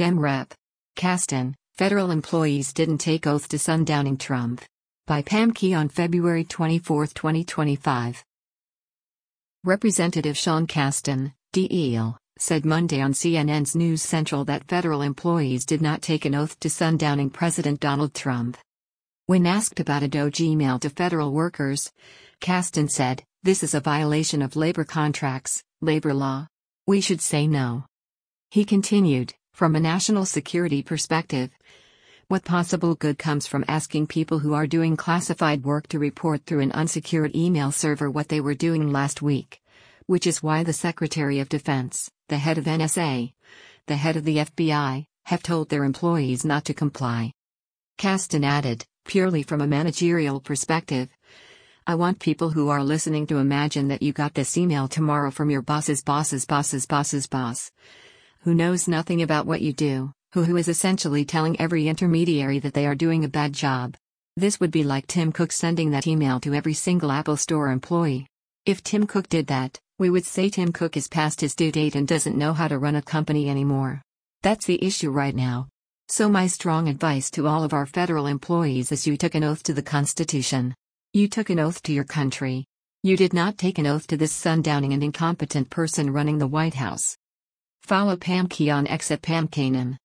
Dem Rep. Casten, federal employees didn't take oath to sundowning Trump. By Pam Key on February 24, 2025. Representative Sean Casten, DL, said Monday on CNN's News Central that federal employees did not take an oath to sundowning President Donald Trump. When asked about a DOJ email to federal workers, Casten said, "This is a violation of labor contracts, labor law. We should say no." He continued, "From a national security perspective, what possible good comes from asking people who are doing classified work to report through an unsecured email server what they were doing last week? Which is why the Secretary of Defense, the head of NSA, the head of the FBI, have told their employees not to comply." Casten added, "Purely from a managerial perspective, I want people who are listening to imagine that you got this email tomorrow from your boss's boss's boss's boss's boss, who knows nothing about what you do, who is essentially telling every intermediary that they are doing a bad job. This would be like Tim Cook sending that email to every single Apple Store employee. If Tim Cook did that, we would say Tim Cook is past his due date and doesn't know how to run a company anymore. That's the issue right now. So my strong advice to all of our federal employees is you took an oath to the Constitution. You took an oath to your country. You did not take an oath to this sundowning and incompetent person running the White House." Follow Pam Key on X at Pam Kanan.